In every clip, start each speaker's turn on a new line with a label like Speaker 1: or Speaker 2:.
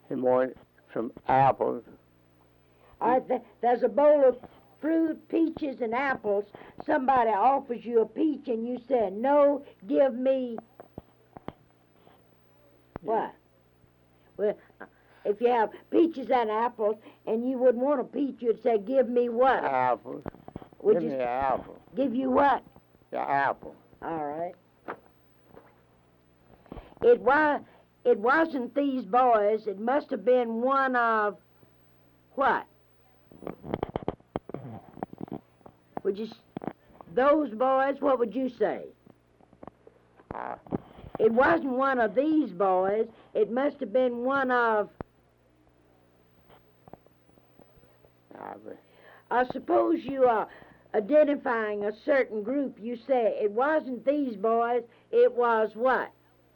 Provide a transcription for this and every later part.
Speaker 1: He wanted some apples.
Speaker 2: There's a bowl of fruit, peaches, and apples. Somebody offers you a peach, and you say, "No, give me." What? Well, if you have peaches and apples, and you wouldn't want a peach, you'd say, "Give me what?"
Speaker 1: Apples.
Speaker 2: Would
Speaker 1: Give
Speaker 2: you
Speaker 1: me an apple.
Speaker 2: give you what?
Speaker 1: The apple.
Speaker 2: All right. It wasn't these boys. It must have been one of what? Those boys? What would you say? It wasn't one of these boys. It must have been one of. I suppose you are identifying a certain group. You say it wasn't these boys. It was what?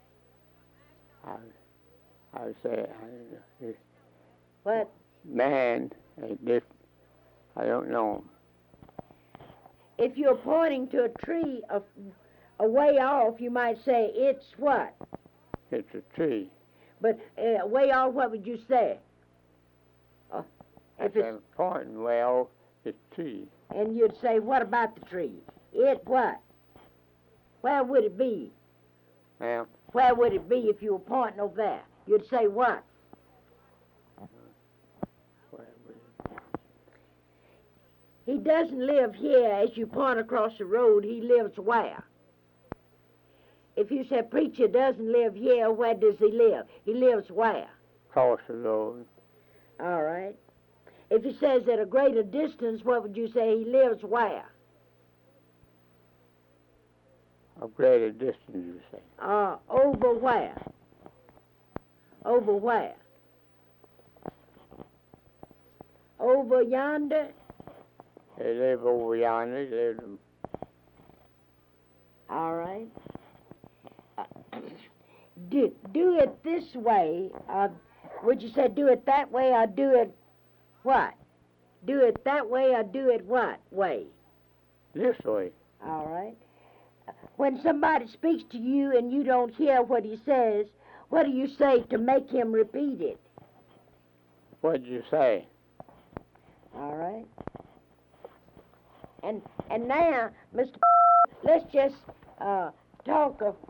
Speaker 1: I say,
Speaker 2: What?
Speaker 1: Man, this, I don't know.
Speaker 2: If you're pointing to a tree a way off, you might say it's what?
Speaker 1: It's a tree.
Speaker 2: But way off, what would you say?
Speaker 1: If it's pointing way off, it's tree.
Speaker 2: And you'd say, what about the tree? It what? Where would it be?
Speaker 1: Well,
Speaker 2: Where would it be if you were pointing over there? You'd say what? He doesn't live here as you point across the road. He lives where? If you say preacher doesn't live here, where does he live? He lives where?
Speaker 1: Across the road.
Speaker 2: All right. If he says at a greater distance, what would you say? He lives where?
Speaker 1: A greater distance, you say.
Speaker 2: Over where? Over where? Over yonder?
Speaker 1: They live over yonder. They live in...
Speaker 2: All right. Do it this way. Would you say do it that way or do it what? Do it that way or do it what way?
Speaker 1: This way.
Speaker 2: All right. When somebody speaks to you and you don't hear what he says, what do you say to make him repeat it?
Speaker 1: What'd you say?
Speaker 2: All right. And now, Mr. Let's just talk a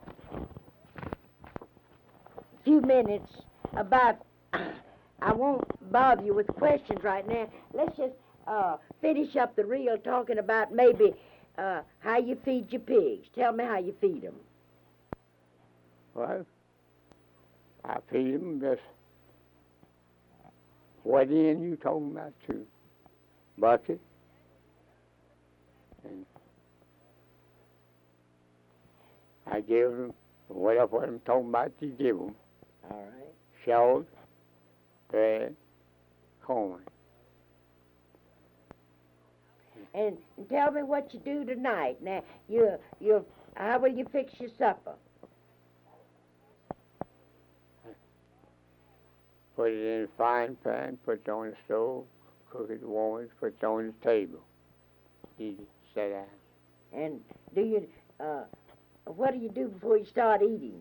Speaker 2: few minutes about. I won't bother you with questions right now. Let's just finish up the reel talking about maybe how you feed your pigs. Tell me how you feed them.
Speaker 1: Well, I feed them just what end you talking about too? Bucket. And I give them whatever I'm talking about. You give them.
Speaker 2: All right.
Speaker 1: Shelled, bread, corn.
Speaker 2: And tell me what you do tonight. Now, how will you fix your supper?
Speaker 1: Put it in a frying pan, put it on the stove, cook it, warm it, put it on the table. Eat it, sit down.
Speaker 2: And what do you do before you start eating?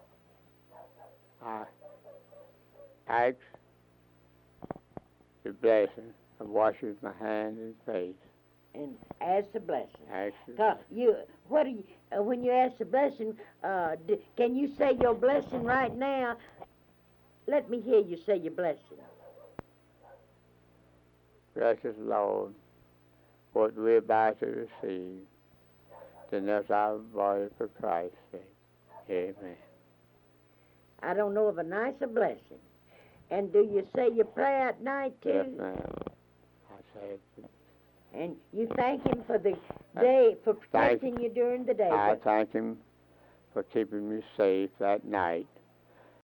Speaker 1: I ask the blessing. I washes my hands and face.
Speaker 2: And ask the blessing.
Speaker 1: Ask the blessing.
Speaker 2: When you ask the blessing, can you say your blessing right now? Let me hear you say your blessing.
Speaker 1: Precious Lord, what we're about to receive, denounce our body for Christ's sake. Amen.
Speaker 2: I don't know of a nicer blessing. And do you say your prayer at night too?
Speaker 1: Yes, ma'am. I say it.
Speaker 2: And you thank him for the day, for protecting you during the day.
Speaker 1: I thank him for keeping me safe that night.